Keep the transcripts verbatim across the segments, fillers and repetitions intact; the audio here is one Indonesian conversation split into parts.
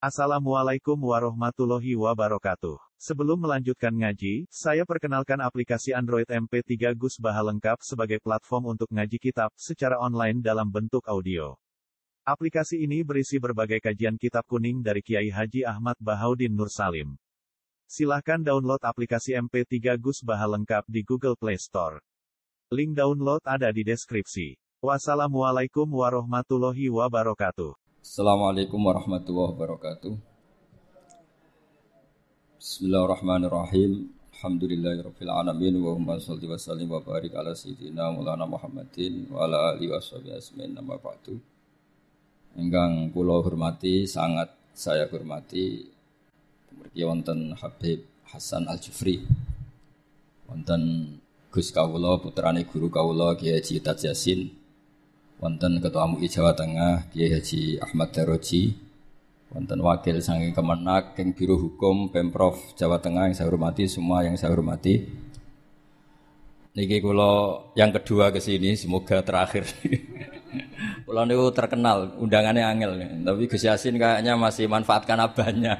Assalamualaikum warahmatullahi wabarakatuh. Sebelum melanjutkan ngaji, saya perkenalkan aplikasi Android M P tiga Gus Baha lengkap sebagai platform untuk ngaji kitab secara online dalam bentuk audio. Aplikasi ini berisi berbagai kajian kitab kuning dari Kiai Haji Ahmad Bahaudin Nur Salim. Silahkan download aplikasi M P tiga Gus Baha lengkap di Google Play Store. Link download ada di deskripsi. Wassalamualaikum warahmatullahi wabarakatuh. Assalamualaikum warahmatullahi wabarakatuh. Bismillahirrahmanirrahim. Alhamdulillahirabbil alamin wa humma shalli wa sallim wa barik ala sayyidina Maulana Muhammadin wa ala alihi washabihi ajmain amma ba'du. Ingkang kula hormati, sangat saya hormati mriki wonten Habib Hasan Al-Jufri. Wonten Gus kawula putrane guru kawula Kiai Haji Taj Yasin. Wonten Ketua M U I Jawa Tengah Kiai Haji Ahmad Daroji, wonten wakil saking Kemenak ing Biro Hukum Pemprov Jawa Tengah yang saya hormati, semua yang saya hormati. Niki kula yang kedua ke sini, semoga terakhir. Kula niku terkenal, undangannya angel, tapi Gus Yasin kayaknya masih manfaatkan abahnya.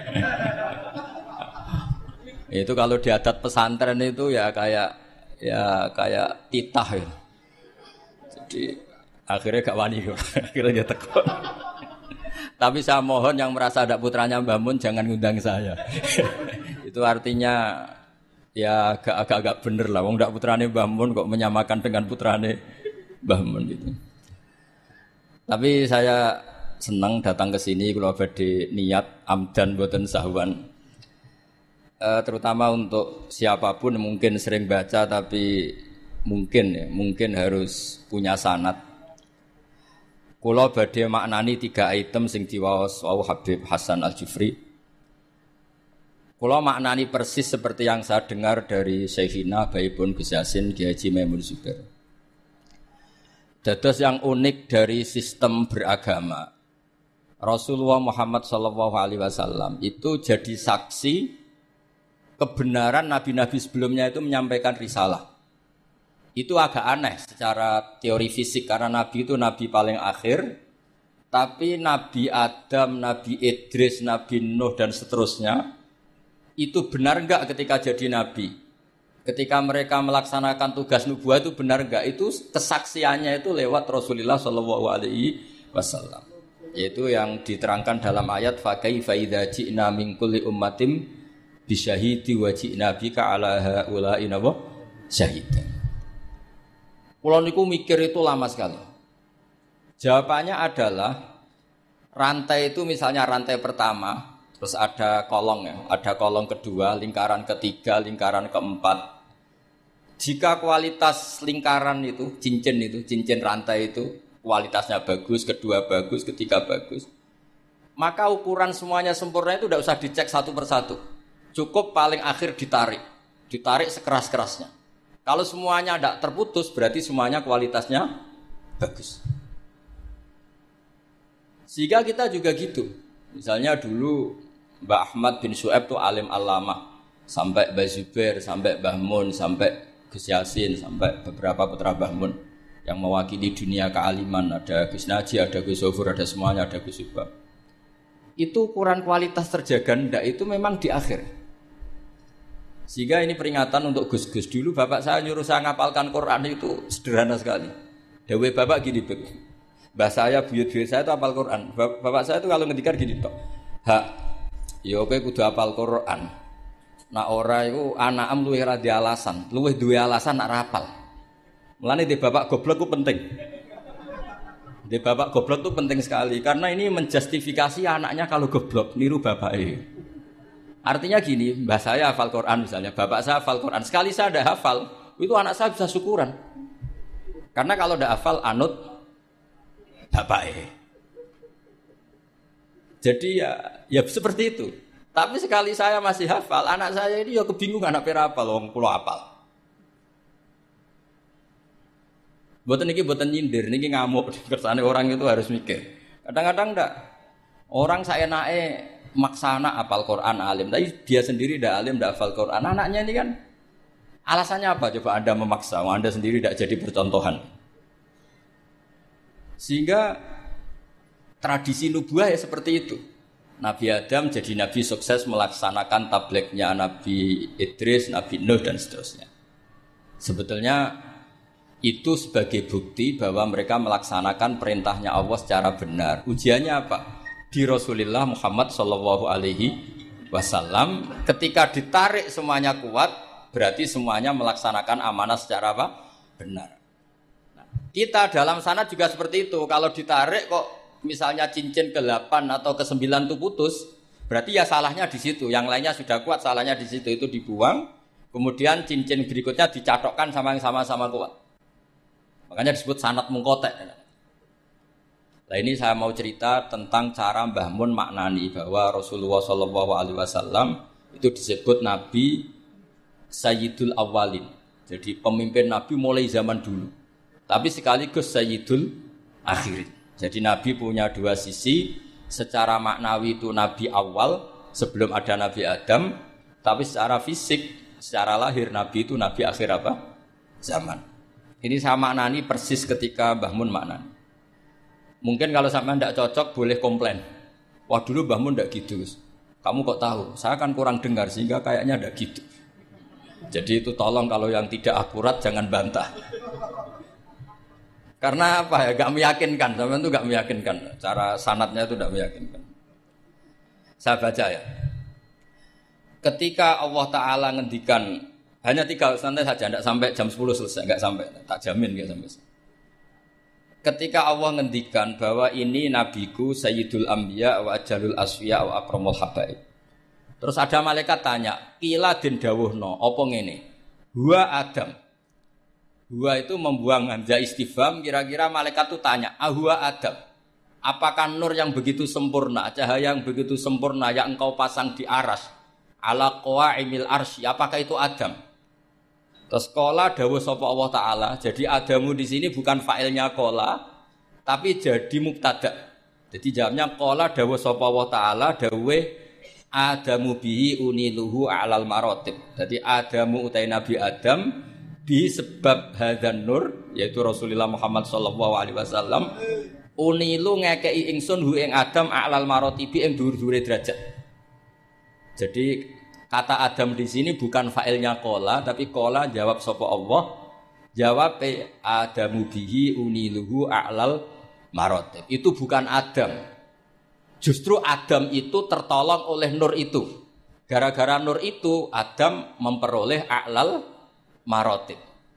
Itu kalau di adat pesantren itu ya kayak ya kayak titah ya. Jadi akhirnya gak wani, akhirnya dia teko. Tapi saya mohon yang merasa ada putranya Mbah Mun jangan ngundang saya. Itu artinya ya agak-agak bener lah. Wong ndak putrane Mbah Mun kok menyamakan dengan putrane Mbah Mun gitu. Tapi saya senang datang ke sini kalau badhe niat amdan boten sahwan. E, terutama untuk siapapun mungkin sering baca tapi mungkin ya, mungkin harus punya sanad. Kula badhe maknani tiga item sing diwaos wau Habib Hasan Al-Jufri. Kula maknani persis seperti yang saya dengar dari Syekhina Baipun Gus Yasin Kiai Haji Maimun Zubair. Dados yang unik dari sistem beragama, Rasulullah Muhammad sallallahu alaihi wasallam itu jadi saksi kebenaran nabi-nabi sebelumnya itu menyampaikan risalah. Itu agak aneh secara teori fisik karena Nabi itu Nabi paling akhir, tapi Nabi Adam, Nabi Idris, Nabi Nuh dan seterusnya itu benar enggak ketika jadi Nabi? Ketika mereka melaksanakan tugas nubuah itu benar enggak? Itu kesaksiannya itu lewat Rasulullah shallallahu alaihi wasallam. Yaitu yang diterangkan dalam ayat fa kaifa idza ji'na min kulli ummatin bisyahidi wa ji'na bika ala haula'i syahidan. Kalau niku mikir itu lama sekali. Jawabannya adalah rantai itu misalnya rantai pertama, terus ada kolong ya, ada kolong kedua, lingkaran ketiga, lingkaran keempat. Jika kualitas lingkaran itu, cincin itu, cincin rantai itu kualitasnya bagus, kedua bagus, ketiga bagus, maka ukuran semuanya sempurna itu tidak usah dicek satu persatu. Cukup paling akhir ditarik, ditarik sekeras-kerasnya. Kalau semuanya tidak terputus, berarti semuanya kualitasnya bagus. Sehingga kita juga gitu. Misalnya dulu Mbah Ahmad bin Syuaib itu alim allamah. Sampai Mbah Zubair, sampai Mbah Mun, sampai Gus Yasin, sampai beberapa putra Mbah Mun yang mewakili dunia kealiman. Ada Gus Naji, ada Gus Zofur, ada semuanya, ada Gus Subah. Itu ukuran kualitas terjaga ndak itu memang di akhir. Sehingga ini peringatan untuk Gus-Gus. Dulu bapak saya nyuruh saya ngapalkan Quran itu sederhana sekali. Dewe bapak gini, mbah saya, buyut-buyut saya itu hafal Quran. Bapak saya itu kalau ngendikan gini tok. Hak, ya kowe kudu hafal Quran. Nah ora iku anakem luwih ra di alasan, luwih duwe alasan nak rapal. Mulane di bapak goblok itu penting. Di bapak goblok itu penting sekali karena ini menjustifikasi anaknya kalau goblok niru bapake. Artinya gini, mbah saya hafal Quran misalnya, bapak saya hafal Quran. Sekali saya ada hafal, itu anak saya bisa syukuran. Karena kalau ada hafal, anut bapaknya. Jadi ya, ya seperti itu. Tapi sekali saya masih hafal, anak saya ini ya kebingungan anak pera hafal, wong kula hafal. Boten niki boten nyindir, niki ngamuk. Kersane orang itu harus mikir. Kadang-kadang ndak. Orang saenake maksa anak hafal Quran alim, tapi dia sendiri tidak alim, tidak hafal Quran. Anaknya ini kan alasannya apa? Coba Anda memaksa, Anda sendiri tidak jadi percontohan. Sehingga tradisi nubuah ya seperti itu. Nabi Adam jadi nabi sukses melaksanakan tablignya Nabi Idris, Nabi Nuh dan seterusnya. Sebetulnya itu sebagai bukti bahwa mereka melaksanakan perintahnya Allah secara benar. Ujiannya apa? Di Rasulullah Muhammad Shallallahu Alaihi Wasallam ketika ditarik semuanya kuat, berarti semuanya melaksanakan amanah secara apa? Benar. Nah, kita dalam sana juga seperti itu. Kalau ditarik kok misalnya cincin ke delapan atau ke sembilan itu putus, berarti ya salahnya di situ. Yang lainnya sudah kuat, salahnya di situ, itu dibuang. Kemudian cincin berikutnya dicatokkan sama yang sama-sama kuat. Makanya disebut sanad mungkotek. Nah ini saya mau cerita tentang cara Mbah Mun maknani bahwa Rasulullah Shallallahu Alaihi Wasallam itu disebut Nabi Sayyidul Awwalin. Jadi pemimpin Nabi mulai zaman dulu. Tapi sekaligus Sayyidul Akhirin. Jadi Nabi punya dua sisi, secara maknawi itu Nabi awal sebelum ada Nabi Adam, tapi secara fisik, secara lahir Nabi itu Nabi akhir apa? Zaman. Ini saya maknani persis ketika Mbah Mun maknani. Mungkin kalau sampai tidak cocok boleh komplain. Wah dulu Mbah Mun tidak gitu. Kamu kok tahu? Saya kan kurang dengar sehingga kayaknya tidak gitu. Jadi itu tolong kalau yang tidak akurat jangan bantah. Karena apa ya, gak meyakinkan, sampean itu gak meyakinkan, cara sanadnya itu gak meyakinkan. Saya baca ya. Ketika Allah Ta'ala ngendikan, hanya tiga santai saja, tidak sampai jam sepuluh selesai, gak sampai, tak jamin gak sampai. Ketika Allah ngendikan bahwa ini nabiku Sayyidul Anbiya wa Ajalul Asfiya wa Akramul Habaib. Terus ada malaikat tanya, kila din dawuhno, apa ngene? Huwa Adam. Huwa itu membuang hamzah istifham, kira-kira malaikat itu tanya, ahwa Adam, apakah nur yang begitu sempurna, cahaya yang begitu sempurna yang engkau pasang di aras, ala qawaimil arsy, apakah itu Adam? Terus qala dawuh sapa Allah Ta'ala, jadi Adamu di sini bukan fa'ilnya qala, tapi jadi mubtada. Jadi jawabnya qala dawuh sapa Allah Ta'ala, dawuh Adamu bihi uniluhu a'lal maratib. Jadi Adamu utai Nabi Adam, bi sebab hadzan nur yaitu Rasulullah Muhammad sallallahu alaihi wasallam unilu ngekei ingsun hu ing Adam a'lal maratibi ing dhuwur-dhuwure derajat. Jadi kata Adam di sini bukan fa'ilnya qala tapi qala jawab sapa Allah, jawab Adamu bihi uniluhu a'lal maratib. Itu bukan Adam. Justru Adam itu tertolong oleh nur itu. Gara-gara nur itu Adam memperoleh a'lal marotib.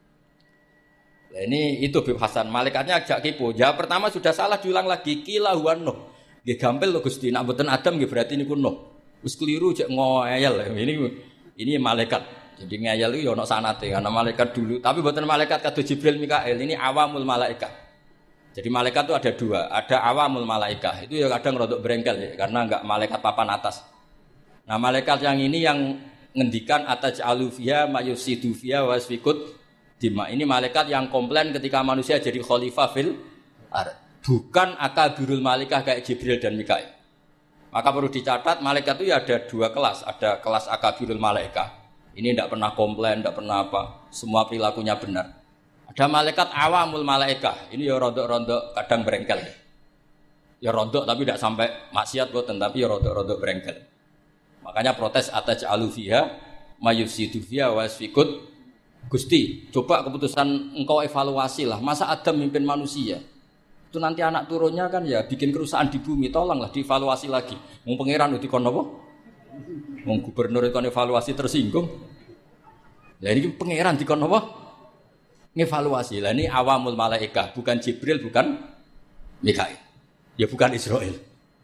Nah, ini itu Bib Hasan. Malaikatnya agak kipu. Jawab pertama sudah salah, diulang lagi. Kila huwan Nuh. Nggih gampil lho Gusti. Nek mboten Adam nggih berarti niku Nuh. Wis keliru cek ngoyel. Ini ini malaikat. Jadi ngeyel iki ya ana sanate. Ana malaikat dulu, tapi mboten malaikat kados Jibril Mikail. Ini awamul malaikat. Jadi malaikat itu ada dua. Ada awamul malaikat. Itu ya kadang rodok brengkel ya, karena enggak malaikat papan atas. Nah, malaikat yang ini yang ngendikan ataj'alu fiha mayusidu fiha wasfikut dima. Ini malaikat yang komplain ketika manusia jadi khalifah fil ard. Bukan akabirul malaikah kayak Jibril dan Mikail. Maka perlu dicatat malaikat itu ya ada dua kelas. Ada kelas akabirul malaikah. Ini tidak pernah komplain, tidak pernah apa. Semua perilakunya benar. Ada malaikat awamul malaikah. Ini ya rondok-rondok kadang berengkel. Ya rondok tapi tidak sampai maksiat boten, tapi ya rondok-rondok berengkel. Makanya protes ataj'alu fiha mayusidu fiha wasfikut. Gusti, coba keputusan engkau evaluasi lah. Masa Adam mimpin manusia? Itu nanti anak turunnya kan ya bikin kerusakan di bumi. Tolonglah dievaluasi lagi. Wong pangeran uti kon apa? Wong gubernur itu evaluasi tersinggung. Lah ini pangeran dikon apa? Ngevaluasi. Lah ini awamul malaikah, bukan Jibril, bukan Mikail. Ya bukan Israel.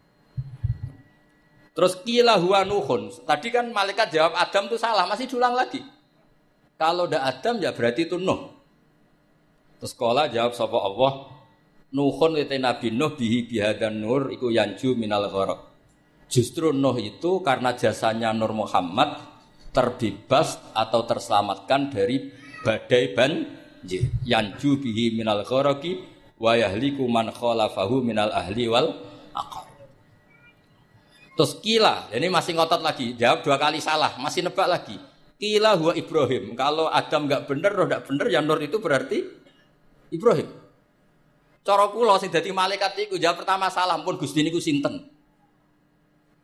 Terus qila huwa Nuhun. Tadi kan malaikat jawab Adam itu salah, masih diulang lagi. Kalau ndak Adam ya berarti itu Nuh. Terus qala jawab sapa Allah, Nuhun itu Nabi Nuh bihi bihadan nur iku yanju minal gharq. Justru Nuh itu karena jasanya Nur Muhammad terbebas atau terselamatkan dari badai banjir. Yanju bihi minal gharqi wa yahliku man khalafahu minal ahli wal aqar. Terus kila, ini masih ngotot lagi, jawab dua kali salah, masih nebak lagi. Kila huwa Ibrahim. Kalau Adam enggak benar, roh enggak benar, ya Nur itu berarti Ibrahim. Cara kula sing dadi malaikat iku jawab pertama salah, pun Gusti niku sinten.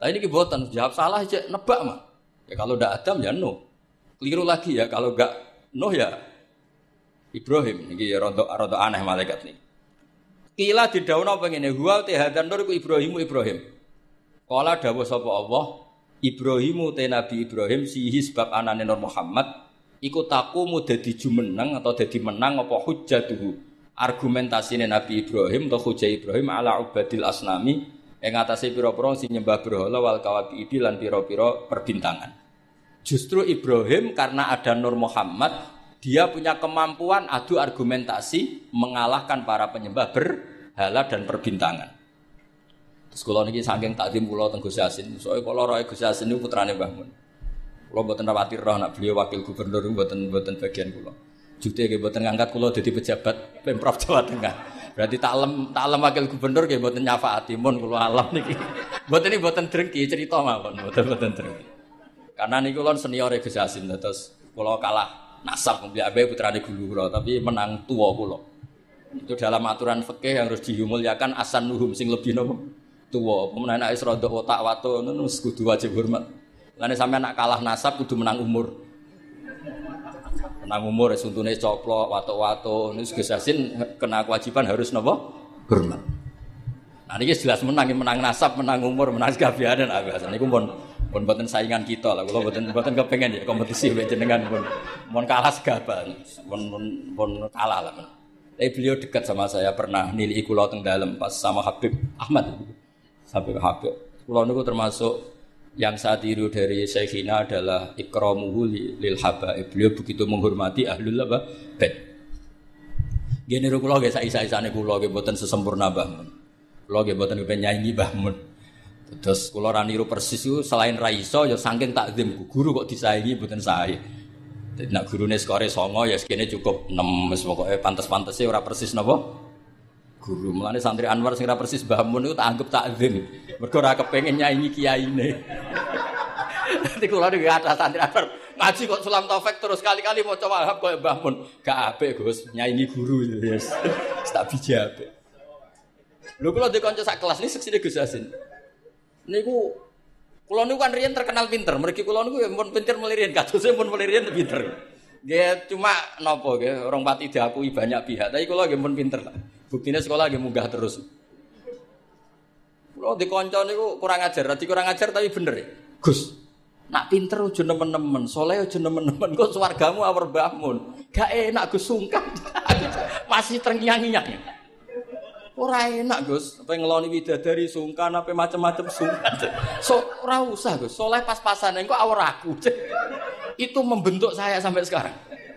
Lah ini kibotan jawab salah aja nebak mah. Ya kalau ndak Adam ya Nuh. Keliru lagi ya kalau enggak Nuh ya Ibrahim. Iki ya rada rada aneh malaikat ini. Kila didhawuhna apa ngene, huwa te hadan nur iku Ibrahimu Ibrahim. Kala dawuh sapa Allah, Ibrahimu te Nabi Ibrahim sihi sebab anane Nur Muhammad iku taqumu dadi jumeneng atau dadi menang apa hujjatuhu. Argumentasine Nabi Ibrahim atau hujjah Ibrahim ala ubadil asnami ing atase pira-pira sing nyembah berhala wal kawabibi lan pira-pira perbintangan. Justru Ibrahim karena ada Nur Muhammad, dia punya kemampuan adu argumentasi mengalahkan para penyembah berhala dan perbintangan. Terus kula niki saking takdim kula teng Gus Yasin, soalnya kula roe Gus Yasin niku putrane Mbah Mun. Kula mboten kuwatir roh nek beliau wakil gubernur mboten mboten bagian kula. Jute nggih mboten ngangkat kula dadi pejabat Pemprov Jawa Tengah. Berarti taklem taklem wakil gubernur nggih mboten nyafaati mun kula alam niki. Mboten niki mboten drengki cerita mawon, mboten mboten drengki. Karena niku kula senior Gus Yasin terus kula kalah nasab mbek abe putrane guru kula tapi menang tuwa kula. Itu dalam aturan fikih yang harus dimuliakan asan nuhum sing lebih nopo tuwa. Pemenang anak wis rada otak wato ngono wis kudu wajib hormat. Lane sampean nak kalah nasab kudu menang umur. Menang umur wis untune coplok wato-wato niku Gus Yasin kena kewajiban harus napa? Hormat. Nah niki jelas menang menang nasab, menang umur, menang gabianan abas. Niku pun pun mboten saingan kita lah. Kula mboten mboten kepengin ya kompetisi mbek jenengan pun mun kalah segaban. Pun pun pun kalah lah. Tapi beliau dekat sama saya pernah nilai kula teng dalem pas sama Habib Ahmad. Habib Habib. Kula niku termasuk yang saya tiru dari Syekhina adalah ikramuhu lil habaib. Beliau begitu menghormati ahlul bait. Gene niku kula nggih saisa-isane kula nggih mboten sesempurna Mbah Mun. Kula nggih mboten kepen nyanyi Mbah Mun. Terus kula ra niru persis iku selain ra iso ya saking takzim guru kok disaingi mboten sae. Dadi nek gurune skore songo ya sekene cukup enam wis pokoke pantes-pantese ora persis napa guru. Mulane santri Anwar sing ora persis Mbah Mun niku tak anggap takzim. Mergo ora kepengin nyanyi kiyaine. Dadi kula niku ada santri Anwar ngaji kok Sulam Taufik terus kali-kali maca Wahab koyo Mbah Mun. Gak apik Gus, nyanyi guru yes. Tak biji apik. Lho kula ndek kanca sak kelas iki seksine Gus Yasin. Niku kula niku kan riyen terkenal pinter, mriki kula niku mun pinter melirin kadose mun melirin pinter. Nggih cuma napa nggih orang pati diakui banyak pihak, tapi kula nggih mun pinter lah. Buktine sekolah nggih munggah terus. Kula di kanca niku kurang ajar, dadi kurang ajar tapi bener ya. Gus, nak pinter aja nemen-nemen, saleh aja nemen-nemen, kok swargamu awur Mbah Mun. Gak enak Gus sungkan. Masih terngiang-ngiang. Ora enak Gus, apa ngeloni widadari sungkan apa macam-macam sungkan. So ora usah Gus, soleh pas-pasan engko awur aku. Itu membentuk saya sampai sekarang.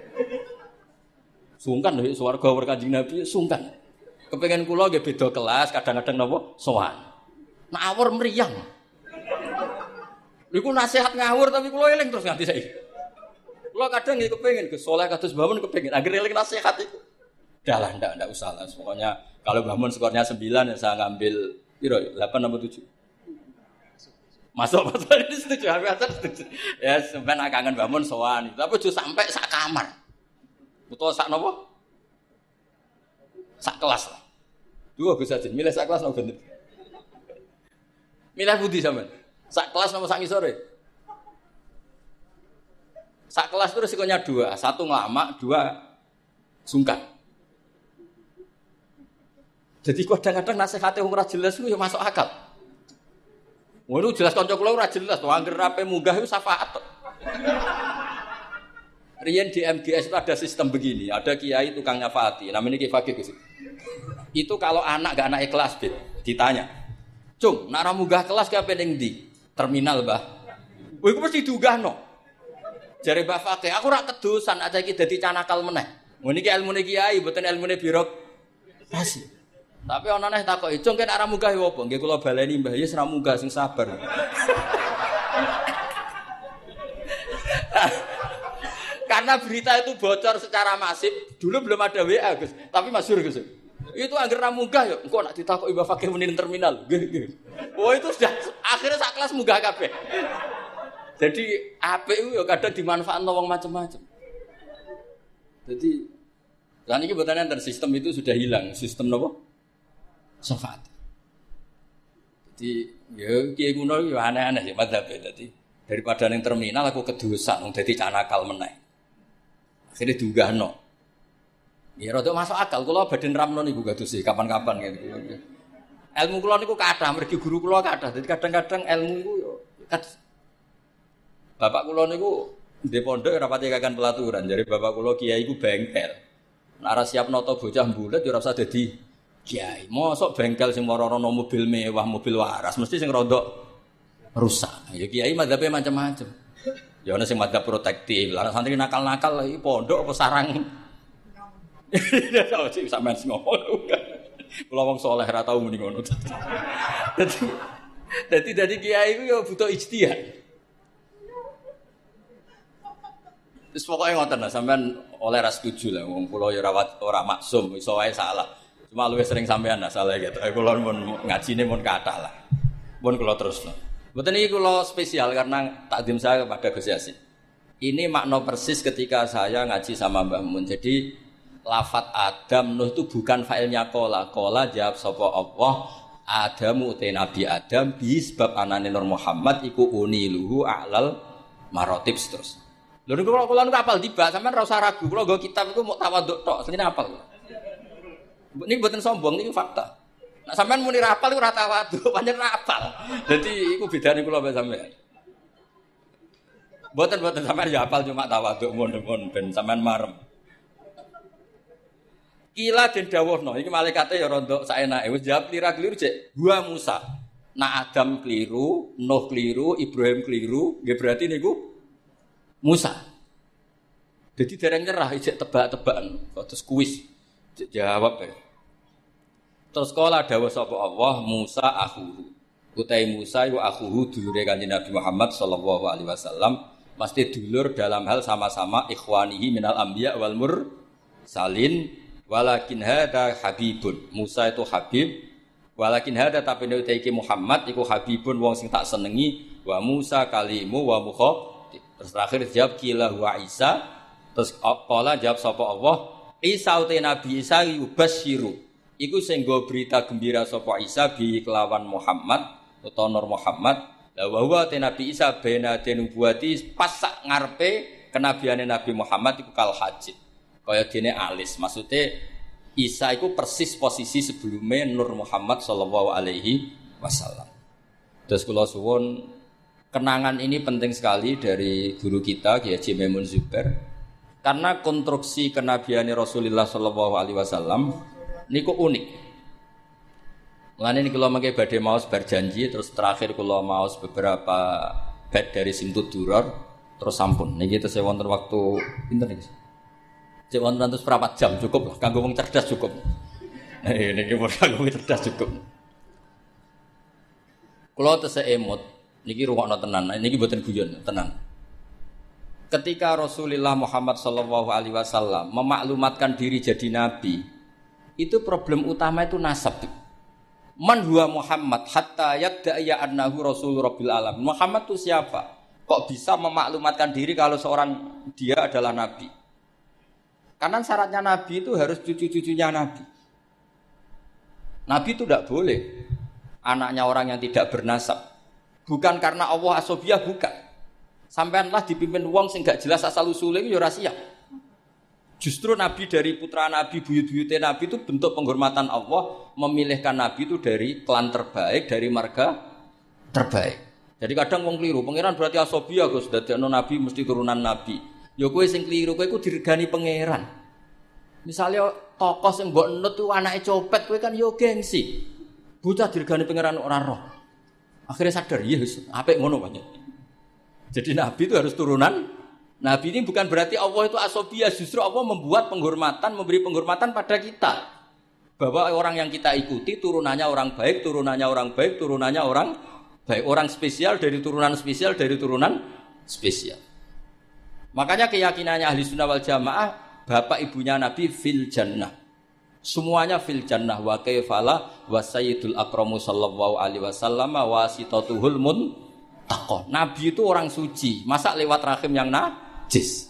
Sungkan lho swarga awur Kanjeng Nabi sungkan. Kepengen kula nggih beda kelas, kadang-kadang napa sowan. Nak awur mriyang. Iku nasihat ngawur tapi kula eling terus nganti saiki. Kula kadang nggih kepengin Gus soleh kados bangun kepengin agar eling nasihat itu. Dahlah ndak ndak usah lah. Pokoknya kalau Mbah Mun skornya sembilan ya saya ngambil piro delapan atau tujuh. Masuk masuk ini setuju, habis setuju. Ya sampean kangen Mbah Mun sowan. Tapi aja sampai sak kamar. Utawa sak napa? Sak kelas lah. Dua Gus Ajin, milih sak kelas napa bener? Milih pundi sampean? Sak kelas napa sak ngisore? Sak kelas itu resikonya dua, satu ngelama, dua sungkan. Jadi kadang-kadang nasihatnya wong ora jelas ku ya masuk akal. Ngono jelas kanca kula ora jelas to, anggere rape munggah itu syafaat to. Riyen di M G S itu ada sistem begini, ada kiai tukang nyafaati, namanya Ki Fakih Gus. Itu kalau anak gak anak kelas bet, ditanya. Cung, nak ra munggah kelas ki ape ning ndi? Terminal, Mbah. Kowe iku mesti diunggahno. Jare Mbah Fakih, aku ora kedosan aja iki dadi canakal meneh. Ngono iki ilmune kiai, mboten ilmune birokrasi. Tapi ana neh takoki, "Cung kene arah munggah ya apa?" Nggih kula baleni, Mbah, ya ora munggah sing sabar. Karena berita itu bocor secara masif, dulu belum ada W A, Gus, tapi masyhur, Gus. Itu angger ra munggah ya, engko nak ditakoki Mbah Fakih muni terminal. Nggih, nggih. Oh, itu sudah akhirnya sak kelas munggah kabeh. Jadi apik ku ya kadang dimanfaatno wong macam-macam. Jadi lan iki mboten enten sistem itu sudah hilang, sistem napa? Syafaat. Jadi Ya kiai kuno yo aneh-aneh sih madzhab dadi. Daripada ning terminal aku kedosan wong dadi canakal meneh. Akhire diunggahno. Ya rada masuk akal kula badhe ramno niku gadusi kapan-kapan gitu. Ilmu kula niku kathah mergi guru kula kathah. Dadi kadang-kadang ilmu niku yo bapak kula niku ndek pondok ora pati kakan pelaturan. Jare bapak kula kiai iku bengkel. Nek ora siap nata bocah mbulet yo ora usah dadi kiai. Mosok bengkel sing moro-rono mobil mewah, mobil waras mesti sing rodok rusak. Ya kiai madzhabe macam-macam. Ya ana sing madzhab protektif. Lah santri nakal-nakal iki pondok apa sarang. Ya sing sampean ngomong. Kula wong saleh ora tau muni ngono. Dadi dadi dadi kiai iku ya butuh ijtihad. Wis pokoke ngoten lah sampean oleh ra setuju lah wong kula ya ora ora maksum iso wae salah. Cuma luwih sering sampean lah salah gitu. Kula mun ngajine mun kathah lah. Mun kula terusno. Mboten iki kula spesial karena takdim saya kepada Gus Yasin. Ini makna persis ketika saya ngaji sama Mbah Mun. Jadi lafat Adam Nuh itu bukan failnya kola. Kola jawab sapa Allah. Adamu te Nabi Adam bi sebab anane Nur Muhammad iku uniluhu a'lal marotib terus. Lho niku kula niku apal tiba, sampean ora usah ragu. Kula nggo kitab iku mok tawaduk tok, asline apal. Niki mboten sombong, niki fakta. Nek sampean muni ra apal iku ora tawaduk, pancen ra apal. Dadi iku bedane kula mbek sampean. Mboten-mboten sampean ya apal cuma tawaduk mon-mon ben sampean marem. Kila den dawuhno, iki malaikate ya rondok saenake. Wis jawab keliru-keliru cek. Gua Musa. Nak Adam keliru, Nuh keliru, Ibrahim keliru, nggih berarti niku Musa. Jadi dereng nyerah ijek tebak-tebakan, terus kuis. Jawab ya. Terus kala dawuh sapa Allah Musa akhuhu. Utai Musa iku akhuhu dulure Kanjeng Nabi Muhammad sallallahu alaihi wasallam, mesti dulur dalam hal sama-sama ikhwanihi minal anbiya wal mursalin, walakin hada habibun. Musa itu habib, walakin hada tapi nek iki Muhammad iku habibun wong sing tak senengi, wa Musa kalimu wa mukha. Terus terakhir jawab kila wa Isa. Terus kala jawab sapa Allah Isa uti Nabi Isa yubasyiru iku sing nggo berita gembira sapa Isa bi kelawan Muhammad utawa Nur Muhammad. La wa huwa te Nabi Isa bena denubuati pas sak ngarepe kenabiane Nabi Muhammad iku kal hajid. Kaya dene alis. Maksude Isa iku persis posisi sebelumnya Nur Muhammad sallallahu alaihi wasallam. Terus kula suwun kenangan ini penting sekali dari guru kita Kiai Haji Maimun Zubair karena konstruksi kenabian Rasulullah sallallahu alaihi wasallam niku unik. Mulane niki kula mengke badhe maos berjanji terus terakhir kula maos beberapa bait dari Simtud Duror terus sampun. Niki tesih wonten waktu pinten niki? Cek wonten terus berapa jam cukup lah kanggo wong cerdas cukup. Eh niki kanggo wong cerdas cukup. Kula tesih emot niki rungokno tenan, niki mboten guyon, tenan. Ketika Rasulullah Muhammad sallallahu alaihi wasallam memaklumatkan diri jadi nabi, itu problem utama itu nasab. Man huwa Muhammad hatta yadda'a annahu rasul rabbil alamin. Muhammad itu siapa? Kok bisa memaklumatkan diri kalau seorang dia adalah nabi? Karena syaratnya nabi itu harus cucu-cucunya nabi. Nabi itu tidak boleh anaknya orang yang tidak bernasab. Bukan karena Allah asobiyah, bukan. Sampaianlah dipimpin wong sing gak jelas asal usulnya itu ya ora siap. Justru Nabi dari putra Nabi, buyut-buyutnya Nabi itu bentuk penghormatan Allah, memilihkan Nabi itu dari klan terbaik, dari marga terbaik. Jadi kadang wong keliru, pangeran berarti asobiyah Gus, dadekno Nabi mesti turunan Nabi. Ya kowe sing keliru, kowe iku diregani pangeran. Misalnya tokoh sing mbok nut itu anake copet, kowe kan yo gengsi. Bocah diregani pangeran ora roh. Akhirnya sadar, iya, apik ngono banyak. Jadi Nabi itu harus turunan. Nabi ini bukan berarti Allah itu asobiyah, justru Allah membuat penghormatan, memberi penghormatan pada kita. Bahwa orang yang kita ikuti turunannya orang baik, turunannya orang baik, turunannya orang baik, orang spesial dari turunan spesial dari turunan spesial. Makanya keyakinannya ahli sunnah wal jamaah, bapak ibunya Nabi fil jannah. Semuanya fil jannah wa kaifala wa sayyidul akramu sallallahu alaihi wasallam wa wasitatuhul muntaqah. Nabi itu orang suci, masa lewat rahim yang najis.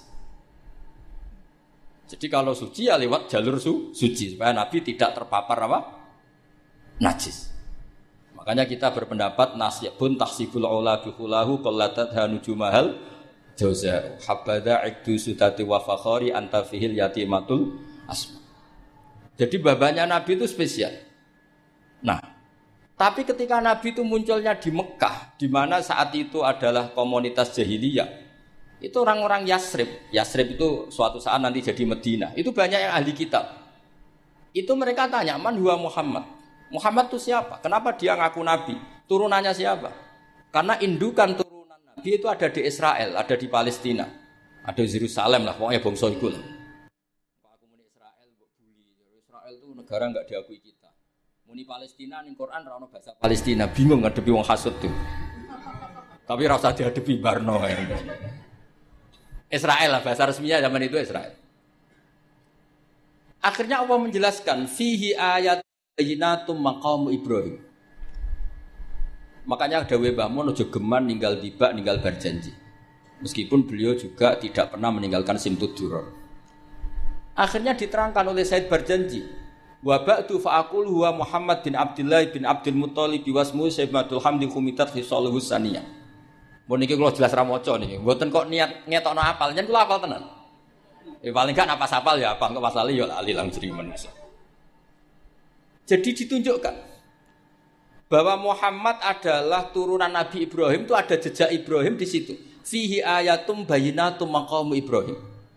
Jadi kalau suci ya lewat jalur su, suci supaya Nabi tidak terpapar apa? Najis. Makanya kita berpendapat nasyabun tahsibul ula bihulahu qallatat hanujumahal jauza habada ikdu sudati wa fakhari anta fihil yatimatul asma. Jadi babanya Nabi itu spesial. Nah, tapi ketika Nabi itu munculnya di Mekah, di mana saat itu adalah komunitas jahiliyah, itu orang-orang Yasrib. Yasrib itu suatu saat nanti jadi Madinah. Itu banyak yang ahli kitab. Itu mereka tanya, man huwa Muhammad? Muhammad itu siapa? Kenapa dia ngaku Nabi? Turunannya siapa? Karena indukan turunan Nabi itu ada di Israel, ada di Palestina, ada di Yerusalem lah, pokoknya bangsa itu lah. Aku muni Israel, Israel itu negara enggak diakui kita. Muni Palestina, ning Quran ra ono bahasa Palestina, bingung ngadepi wong hasud tuh. Tapi ra usah diadepi Barno. Israel lah bahasa resminya zaman itu Israel. Akhirnya Allah menjelaskan fihi ayat Bayinatum maqamu Ibrahim. Makanya dawe Mbah Mun aja geman ninggal tiba ninggal berjanji. Meskipun beliau juga tidak pernah meninggalkan simtud duror. Akhirnya diterangkan oleh Said Barjanji. Wa ba'du fa'aqul huwa Muhammad bin Abdullah bin Abdul Muthalib wasmu Sayyidatul Hamdi Khumitat Hisaluhu Saniyah. Mun iki kula jelas ra maca niki. Mboten kok niat ngetokno apal, nyen kula apal tenan. Eh paling gak apa sapal ya apa kok masale ya lali langsung manusia. Jadi ditunjukkan bahwa Muhammad adalah turunan Nabi Ibrahim, itu ada jejak Ibrahim di situ. Fihi ayatum bayinatum maqamu Ibrahim.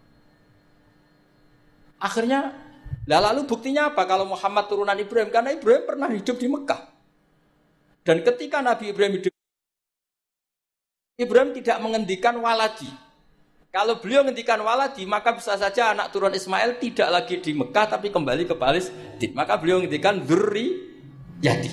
Akhirnya, lah lalu buktinya apa kalau Muhammad turunan Ibrahim? Karena Ibrahim pernah hidup di Mekah. Dan ketika Nabi Ibrahim hidup, Ibrahim tidak menghentikan waladi. Kalau beliau menghentikan waladi, maka bisa saja anak turun Ismail tidak lagi di Mekah tapi kembali ke Palestina. Maka beliau menghentikan dzurriyyati.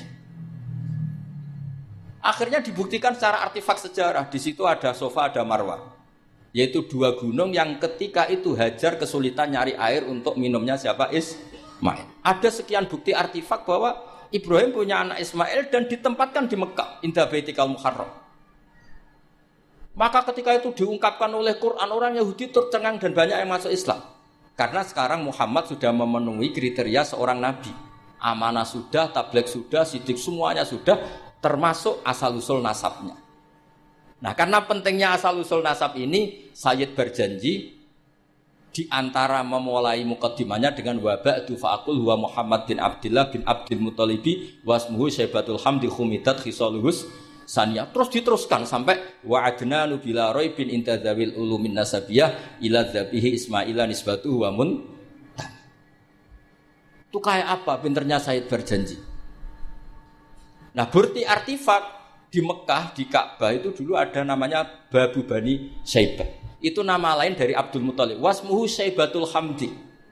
Akhirnya dibuktikan secara artefak sejarah. Di situ ada Safa, ada Marwah. Yaitu dua gunung yang ketika itu Hajar kesulitan nyari air untuk minumnya siapa? Ismail. Ada sekian bukti artefak bahwa Ibrahim punya anak Ismail dan ditempatkan di Mekah. Inda Baitikal Muharram. Maka ketika itu diungkapkan oleh Quran, orang Yahudi tercengang dan banyak yang masuk Islam. Karena sekarang Muhammad sudah memenuhi kriteria seorang nabi. Amanah sudah, tabligh sudah, sidik semuanya sudah, termasuk asal-usul nasabnya. Nah, karena pentingnya asal-usul nasab ini, Sayyid berjanji di antara memulai mukaddimahnya dengan waba'du fa'akul huwa Muhammad bin Abdullah bin Abdul Muttalibi wasmuhu Sayyidatul Hamdi Khumitat Khisaluhus Saniyah. Terus diteruskan sampai wa'adna nubila raibin intadzawil ulumin nasabiyah ila dzabihi Ismaila nisbatuhu wa mun. Itu kayak apa pinternya Said berjanji. Nah, bukti artefak di Mekah di Ka'bah itu dulu ada namanya Babu Bani Syaibah. Itu nama lain dari Abdul Muthalib. Wasmuhu Sayyidatul Hamdi.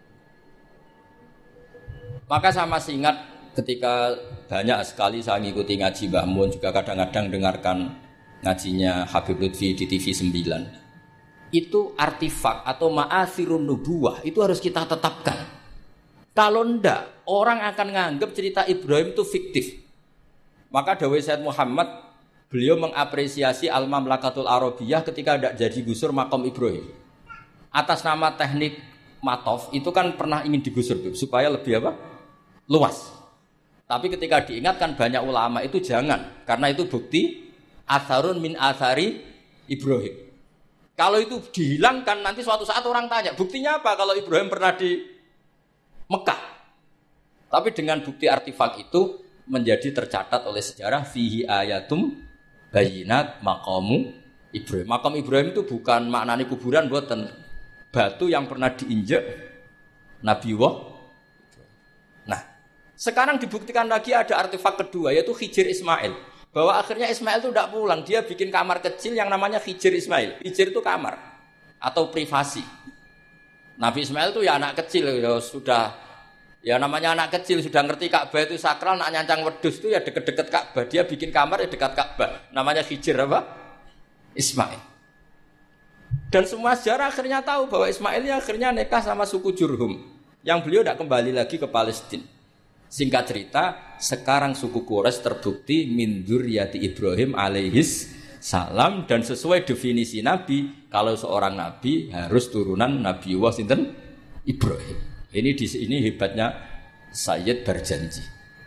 Maka saya masih ingat ketika banyak sekali saya ngikuti ngaji Mbah Mun, juga kadang-kadang dengarkan ngajinya Habib Lutfi di T V sembilan. Itu artefak atau ma'athirun nubuwah itu harus kita tetapkan. Kalau enggak, orang akan nganggap cerita Ibrahim itu fiktif. Maka dawuh Said Muhammad, beliau mengapresiasi Al-Mamlakatul Arabiyah ketika tidak jadi gusur makam Ibrahim. Atas nama teknik matof itu kan pernah ingin digusur supaya lebih apa? Luas. Tapi ketika diingatkan banyak ulama itu jangan, karena itu bukti atharun min athari Ibrahim. Kalau itu dihilangkan nanti suatu saat orang tanya, buktinya apa kalau Ibrahim pernah di Mekah? Tapi dengan bukti artefak itu menjadi tercatat oleh sejarah fihi ayatum bayinat maqamu Ibrahim. Makam Ibrahim itu bukan maknanya kuburan, buatan batu yang pernah diinjak Nabi Wah. Sekarang dibuktikan lagi ada artefak kedua yaitu Hijir Ismail. Bahwa akhirnya Ismail itu tidak pulang, dia bikin kamar kecil yang namanya Hijir Ismail. Hijir itu kamar atau privasi. Nabi Ismail itu ya anak kecil ya sudah ya namanya anak kecil sudah ngerti Ka'bah itu sakral, nak nyancang wedhus itu ya deket-deket Ka'bah. Dia bikin kamar ya dekat Ka'bah. Namanya Hijir apa? Ismail. Dan semua sejarah akhirnya tahu bahwa Ismail ya akhirnya nikah sama suku Jurhum yang beliau tidak kembali lagi ke Palestina. Singkat cerita, sekarang suku Quraisy terbukti min dzurriyyati Ibrahim alaihis salam, dan sesuai definisi Nabi, kalau seorang Nabi harus turunan Nabi Allah sinten Ibrahim. Ini di ini hebatnya Sayyid berjanji.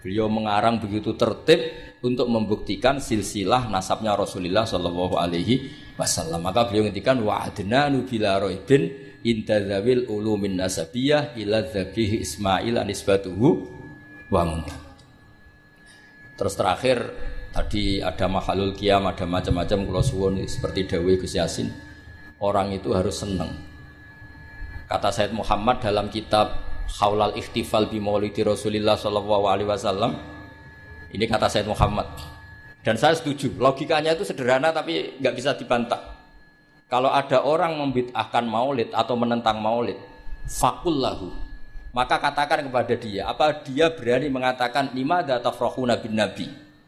Beliau mengarang begitu tertib untuk membuktikan silsilah nasabnya Rasulullah sallallahu alaihi wasallam. Maka beliau ngendikan wa adnanu bila raibin inda dzawil ulumin nasabiyah ila dzabih Ismail anisbatuhu wa munta. Terus terakhir tadi ada mahalul qiyam, ada macam-macam kula suwun seperti dawuh Gus Yasin. Orang itu harus senang. Kata Said Muhammad dalam kitab Haulal Ikhtifal bi Maulidi Rasulillah sallallahu alaihi wasallam. Ini kata Said Muhammad. Dan saya setuju, logikanya itu sederhana tapi enggak bisa dibantah. Kalau ada orang membid'ahkan maulid atau menentang maulid, faqullahu, maka katakan kepada dia, apa dia berani mengatakan limadza tafrahuna bin nabi?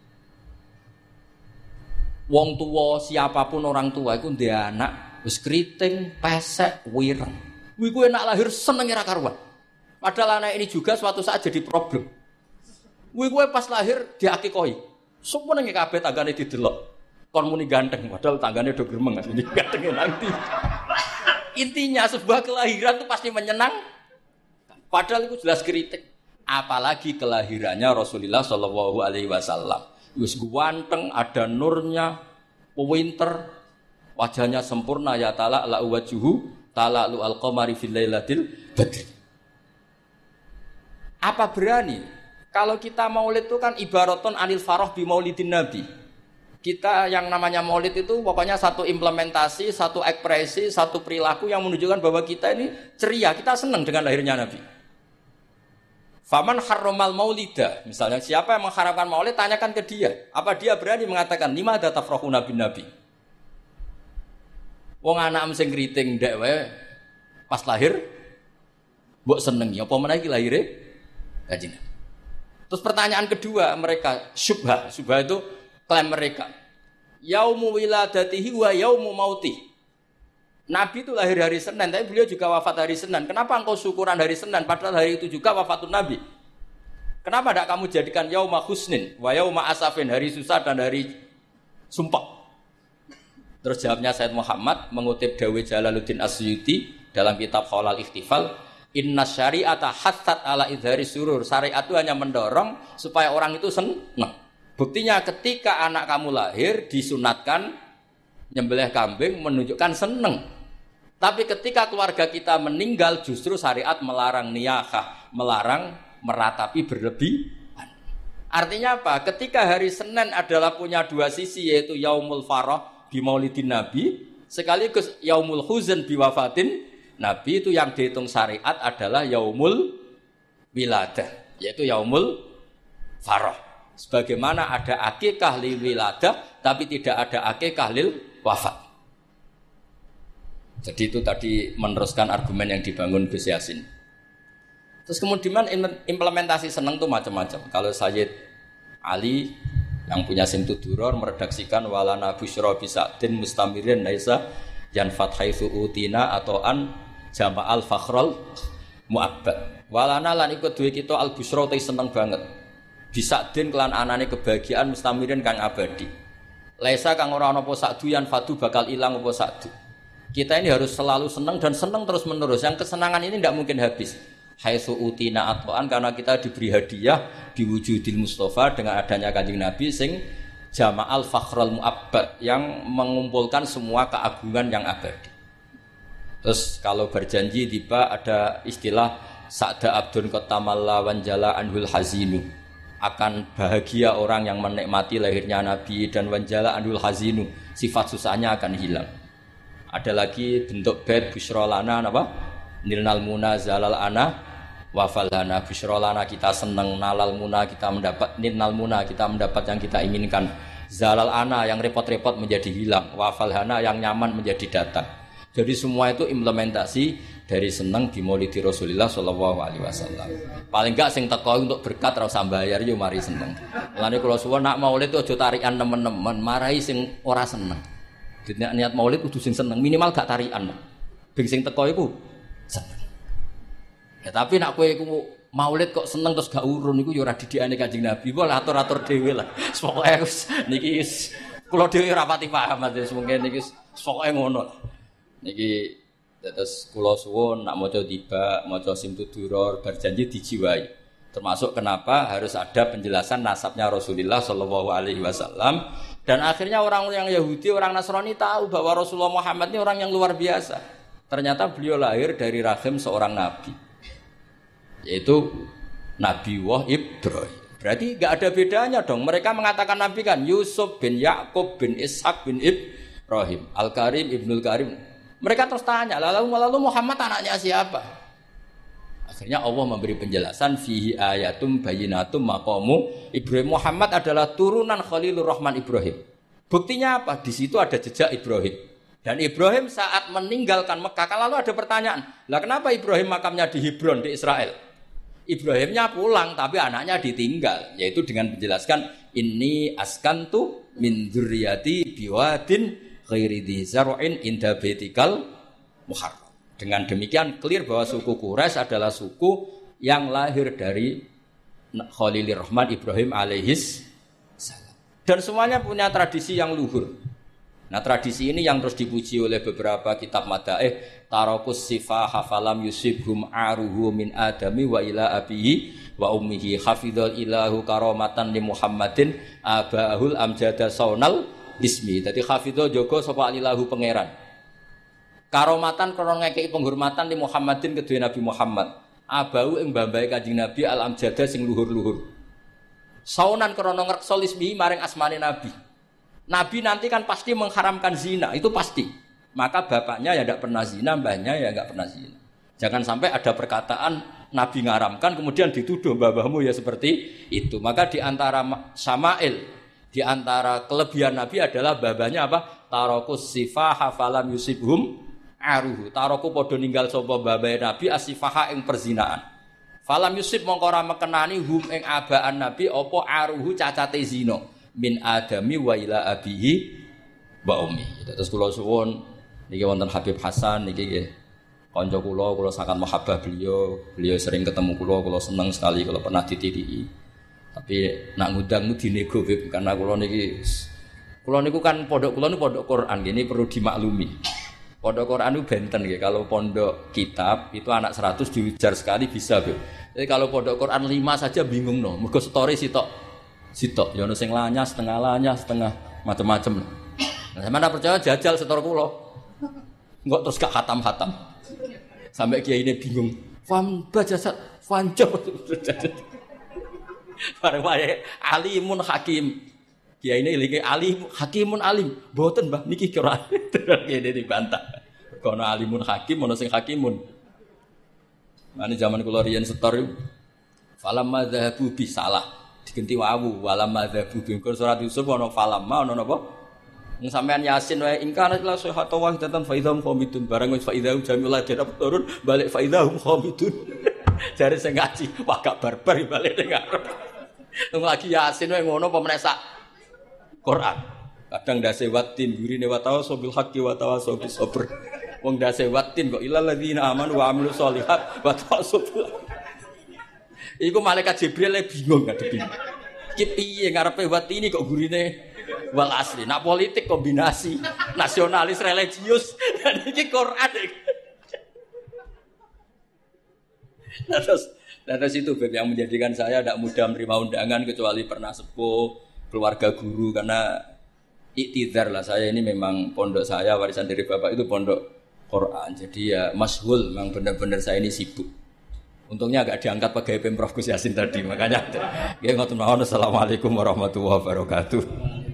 Wong tua, siapapun orang tua iku ndek anak wis kriting, pesek, wireng. Kuwi kuwi enak lahir seneng ora karuan. Padahal anak ini juga suatu saat jadi problem. Kuwi kuwi pas lahir diakikohi. Sumpene nggih kabeh tanggane didelok. Kon muni ganteng, padahal tanggane do gremeng asline ganteng nanti. Intinya sebuah kelahiran itu pasti menyenang. Padahal itu jelas kritik. Apalagi kelahirannya Rasulullah sallallahu alaihi wasallam. Wis ganteng, ada nurnya, pinter, wajahnya sempurna ya ta'ala la wajhuhu tala'lu al-qamari fil lailatil badri. Apa berani? Kalau kita maulid itu kan ibaraton anil farah bi maulidin nabi. Kita yang namanya maulid itu pokoknya satu implementasi, satu ekspresi, satu perilaku yang menunjukkan bahwa kita ini ceria, kita senang dengan lahirnya Nabi. Faman harromal maulida, misalnya siapa yang mengharamkan maulid, tanyakan ke dia. Apa dia berani mengatakan lima ada tafrahuna bin nabi? Wong anak sing kriting ndek wae pas lahir mbok senengi apa meneh iki lahire Kanjeng. Terus pertanyaan kedua mereka syubha, syubha itu klaim mereka. Yaumu wiladatihi wa yaumu mauti. Nabi itu lahir hari Senin, tapi beliau juga wafat hari Senin. Kenapa engkau syukuran hari Senin padahal hari itu juga wafatun Nabi? Kenapa tidak kamu jadikan yauma husnin wa yauma asafin, hari susah dan hari sumpah? Terus jawabnya Said Muhammad mengutip dawuh Jalaluddin Asyuti dalam kitab Haulal Ikhtifal, inna syari'ata hatsat ala idhari surur. Syariat itu hanya mendorong supaya orang itu senang. Buktinya ketika anak kamu lahir disunatkan nyembelih kambing menunjukkan senang. Tapi ketika keluarga kita meninggal justru syariat melarang niyahah, melarang meratapi berlebihan. Artinya apa? Ketika hari Senin adalah punya dua sisi, yaitu yaumul farah bi maulidin nabi, sekaligus yaumul huzn bi wafatin nabi, itu yang dihitung syariat adalah yaumul wiladah, yaitu yaumul farah. Sebagaimana ada akikah lil wiladah tapi tidak ada akikah lil wafat. Jadi itu tadi meneruskan argumen yang dibangun Gus Yasin. Terus kemudian implementasi seneng itu macam-macam. Kalau Sayyid Ali yang punya Simtud Duror meredaksikan walana busyra bisa'din mustamirin laisa yanfat haitsu utina atau an jama'al fakhrul mu'abbad. Walana lan ikut duwe kita al busyra te seneng banget. Bisa'din kelan anane kebahagiaan mustamirin kang abadi. Laisa kang ora ana apa sakdu yan fatu bakal ilang apa sakdu. Kita ini harus selalu senang dan senang terus menerus. Yang kesenangan ini tidak mungkin habis. Haitsu utina atoan, karena kita diberi hadiah diwujudil Mustafa dengan adanya Kanjeng Nabi sing jama'al fakhrul mu'abbad, yang mengumpulkan semua keagungan yang abadi. Terus kalau berjanji tiba ada istilah sa'da abdun qatamalla wanjala anhul hazinu. Akan bahagia orang yang menikmati lahirnya Nabi dan wanjala anhul hazinu, sifat susahnya akan hilang. Ada lagi bentuk bait busyrolana apa? Nilnal muna zalal ana wafalana. Busyrolana kita senang, nalal muna kita mendapat, nilnal muna kita mendapat yang kita inginkan. Zalal ana yang repot-repot menjadi hilang, wafalhana yang nyaman menjadi datang. Jadi semua itu implementasi dari senang di Maulidi Rasulullah sallallahu alaihi wasallam. Paling enggak sing teko untuk berkat ora usah bayar yo mari seneng. Mulane kula suwun nak Maulid aja tarikan temen-temen, marahi sing ora seneng. Nek niat maulid kudu sing seneng, minimal gak tarikan. Bing sing teko iku seneng. Ya tapi nek kowe iku maulid kok seneng terus gak urun iku ya ora didikane Kanjeng Nabi. Wah atur-atur dhewe lah. Pokoke wis niki wis kula dhewe ora pati paham wis mungkin niki pokoke ngono. Niki terus kula suwun nak maca tiba, maca Simtud Duror berjanji dijiwai. Termasuk kenapa harus ada penjelasan nasabnya Rasulullah Shallallahu Alaihi Wasallam. Dan akhirnya orang yang Yahudi, orang Nasrani tahu bahwa Rasulullah Muhammad ini orang yang luar biasa. Ternyata beliau lahir dari rahim seorang nabi, yaitu Nabi Wah Ibrahim. Berarti nggak ada bedanya dong. Mereka mengatakan Nabi kan Yusuf bin Yakub bin Ishak bin Ibrahim, Al-Karim Ibnul Karim. Mereka terus tanya, lalu lalu Muhammad anaknya siapa? Akhirnya Allah memberi penjelasan fihi ayatum bayyinatum maqamu Ibrahim. Muhammad adalah turunan Khalilur Rahman Ibrahim. Buktinya apa? Di situ ada jejak Ibrahim. Dan Ibrahim saat meninggalkan Mekah, kan lalu ada pertanyaan, lah kenapa Ibrahim makamnya di Hebron di Israel? Ibrahimnya pulang tapi anaknya ditinggal, yaitu dengan menjelaskan inni askantu min dzurriyyati biwadin ghairi dzi zar'in inda baitikal muharram. Dengan demikian clear bahwa suku Quraisy adalah suku yang lahir dari Khalilur Rahman Ibrahim alaihis salam. Dan semuanya punya tradisi yang luhur. Nah, tradisi ini yang terus dipuji oleh beberapa kitab madaih. Tarakus sifah hafalam yusibhum aruhu min adami wa ila abihi wa ummihi hafidhal ilahu karamatan li Muhammadin abahul amjada saunal ismi. Jadi hafidhal jogo sapa ilahu pangeran. Karomatan krono ngekeki penghormatan di Muhammadin kedue Nabi Muhammad. Abau ing mbambahe Kanjeng Nabi al amjada sing luhur-luhur. Saunan krono ngreksa lismi maring asmane Nabi. Nabi nanti kan pasti mengharamkan zina, itu pasti. Maka bapaknya ya tidak pernah zina, mbahnya ya enggak pernah zina. Jangan sampai ada perkataan Nabi ngaramkan kemudian dituduh mbah-mbahmu ya seperti itu. Maka di antara Sama'il, di antara kelebihan Nabi adalah babanya apa? Tarakus sifah hafalam yusibhum aruhu. Taroku podo ninggal sapa babae Nabi asifaha ing perzinaan. Falam yusib mongko ora mekenani hum ing abaan Nabi apa aruhu cacate zina min adami wa ila abihi wa ummi. Terus kula suwun niki wonten Habib Hasan niki nggih kanca kula, kula sangat mahabbah beliau. Beliau sering ketemu kula, kula seneng sekali kalau pernah dititipi. Tapi nak ngundang dinego karena kula niki kula niku kan pondok kula niku pondok Quran, ini perlu dimaklumi. Pondok Quran itu benten ya. Kalau pondok kitab itu anak seratus diujar sekali bisa, Bu. Jadi kalau pondok Quran lima saja bingung no. Mergo story sitok. Sitok ya ono sing lanyah, setengah lanyah, setengah macam-macam. Nah, sampeyan ora percaya jajal setor kula. Enggak terus gak khatam-khatam. Sampai kiai ini bingung. Fam bajasat fanjo. Bareng wae alimun hakim. Kiai ini lagi alim, hakimun alim. Boten mbah niki kira terus kene dibantah. Kono alimun hakim, ono sing hakimun. Mane zaman kula riyen setor iku falamma dzahabu bi salah. Digenti wawu walamma dzahabu bi surat Yusuf ono falamma ono napa? Ning sampean Yasin wae ingkana la sahatu wa datan faidhum khamidun barang wis faidhum jamila dirap turun balik faidhum khamidun. Jare sing ngaji wah gak barbar balik ning arep. Nang lagi Yasin wae ngono apa menesak Quran. Kadang dase watin gurine wa tawasobil haqqi wa tawasobil sabr. Wong dase watin kok ilal ladzina amanu wa amilus sholihat wa tawasobil. Iku malaikat Jibril le bingung ngadepi. Iki piye ngarepe watin kok gurine wal asli. Nak politik kombinasi nasionalis religius dan iki Quran. Terus terus itu Beb yang menjadikan saya tidak mudah menerima undangan kecuali pernah sepuh keluarga guru karena iktidar lah saya ini memang pondok saya warisan dari bapak itu pondok Quran jadi ya masyhul memang benar-benar saya ini sibuk. Untungnya agak diangkat pegawai Pemprov Gus Yasin tadi makanya ya ngoten mawon. Assalamualaikum warahmatullahi wabarakatuh.